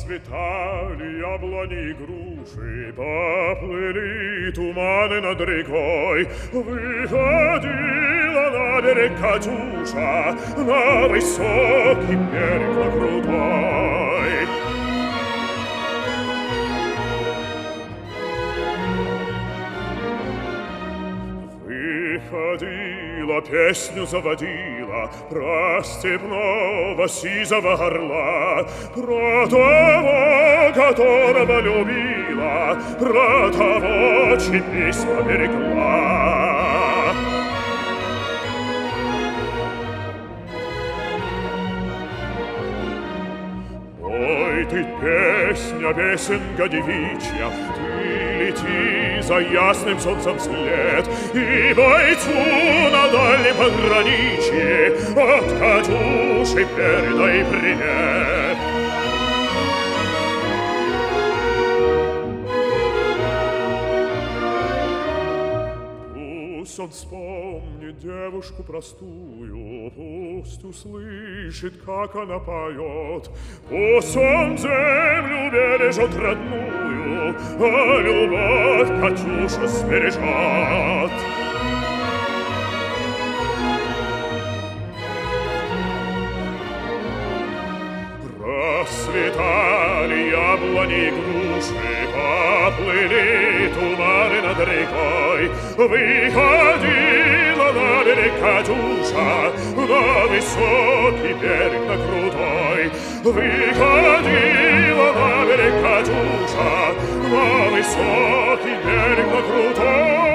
Расцветали яблони и груши, поплыли туманы над рекой. Выходила на берег Катюша, на высокий берег, на крутой. Выходила, песню заводила про степного сизого орла, про того, которого любила, про того, чьи письма берегла. Ой, ты песня, песенка девичья, ты лети за ясным солнцем вслед, и бойцу на дальнем пограничье от Катюши передай привет. Пусть он вспомнит девушку простую, пусть услышит, как она поет, пусть он землю бережет родную, а любовь Катюша сбережет. Расцветали яблони и груши, поплыли туманы над рекой. Выходила на берег Катюша, на высокий берег, на крутой. Выходила на берег Катюша, на высокий берег, на крутой.